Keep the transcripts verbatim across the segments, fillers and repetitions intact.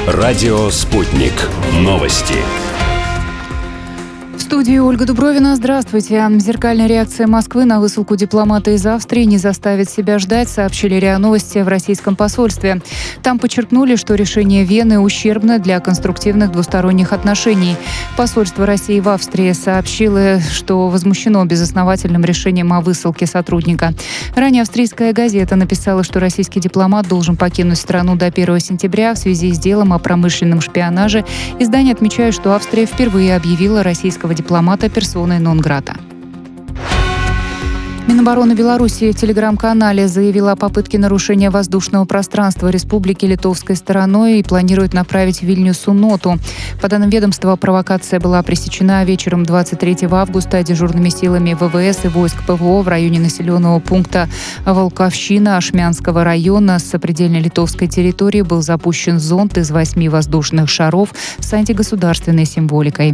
Радио «Спутник». Новости. В студии Ольга Дубровина. Здравствуйте. Зеркальная реакция Москвы на высылку дипломата из Австрии не заставит себя ждать, сообщили РИА Новости в российском посольстве. Там подчеркнули, что решение Вены ущербно для конструктивных двусторонних отношений. Посольство России в Австрии сообщило, что возмущено безосновательным решением о высылке сотрудника. Ранее австрийская газета написала, что российский дипломат должен покинуть страну до первого сентября в связи с делом о промышленном шпионаже. Издание отмечает, что Австрия впервые объявила российского дипломата персоной нон-грата. Минобороны Беларуси в телеграм-канале заявила о попытке нарушения воздушного пространства Республики Литовской стороной и планирует направить в Вильнюсу ноту. По данным ведомства, провокация была пресечена вечером двадцать третьего августа дежурными силами ВВС и войск ПВО в районе населенного пункта Волковщина Ашмянского района. С сопредельной литовской территории был запущен зонд из восьми воздушных шаров с антигосударственной символикой.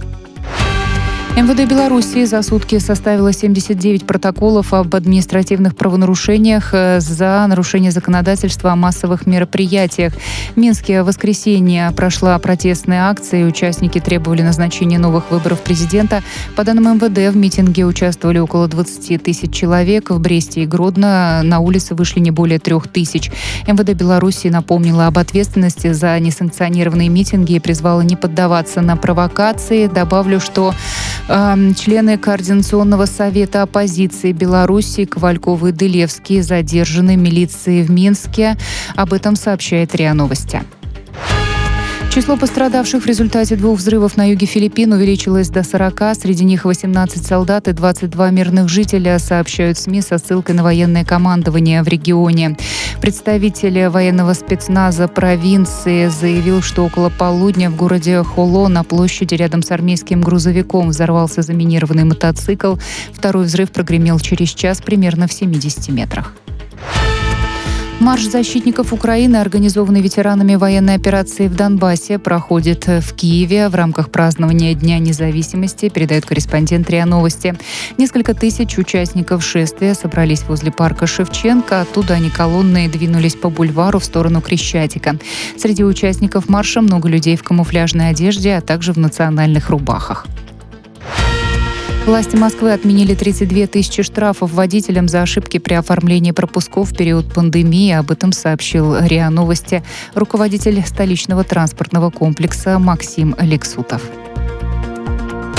МВД Беларуси за сутки составило семьдесят девять протоколов об административных правонарушениях за нарушение законодательства о массовых мероприятиях. В Минске в воскресенье прошла протестная акция, и участники требовали назначения новых выборов президента. По данным МВД, в митинге участвовали около двадцати тысяч человек. В Бресте и Гродно на улицы вышли не более трех тысяч. МВД Беларуси напомнила об ответственности за несанкционированные митинги и призвала не поддаваться на провокации. Добавлю, что члены Координационного совета оппозиции Беларуси Ковальков и Дылевский задержаны милицией в Минске. Об этом сообщает РИА Новости. Число пострадавших в результате двух взрывов на юге Филиппин увеличилось до сорока. Среди них восемнадцать солдат и двадцать два мирных жителя, сообщают СМИ со ссылкой на военное командование в регионе. Представитель военного спецназа провинции заявил, что около полудня в городе Холо на площади рядом с армейским грузовиком взорвался заминированный мотоцикл. Второй взрыв прогремел через час примерно в семидесяти метрах. Марш защитников Украины, организованный ветеранами военной операции в Донбассе, проходит в Киеве в рамках празднования Дня независимости, передает корреспондент РИА Новости. Несколько тысяч участников шествия собрались возле парка Шевченко. Оттуда они колонной двинулись по бульвару в сторону Крещатика. Среди участников марша много людей в камуфляжной одежде, а также в национальных рубахах. Власти Москвы отменили тридцать две тысячи штрафов водителям за ошибки при оформлении пропусков в период пандемии. Об этом сообщил РИА Новости руководитель столичного транспортного комплекса Максим Лексутов.